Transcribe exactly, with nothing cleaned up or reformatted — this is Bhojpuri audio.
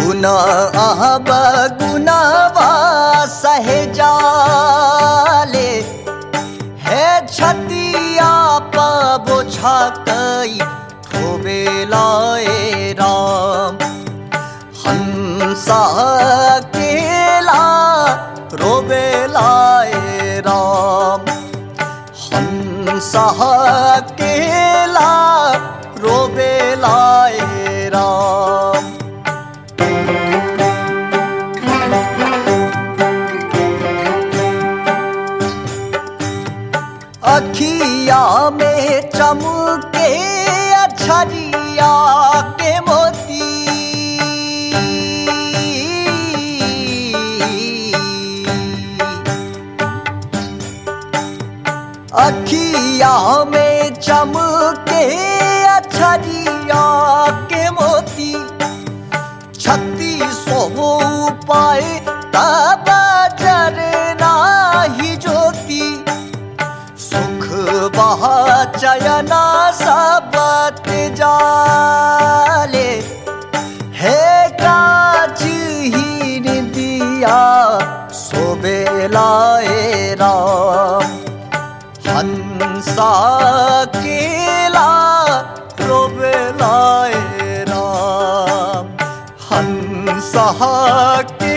गुण अब गुणवा सहेजाले हे छतिया बोझा कई ठोबेलाए राम हंसा केला रोबेलाए राम हंसा केला रोबेलाए राम। अखिया में चमके अछरिया के मोती अखिया में चमके अछरिया के मोती छत्तीसों पाए तब जरना ही ज्योति सुख बहा चयना सब जाले हे काज ही निदिया सोबेलाए राम हंसा केला रोबेलाए राम हंसा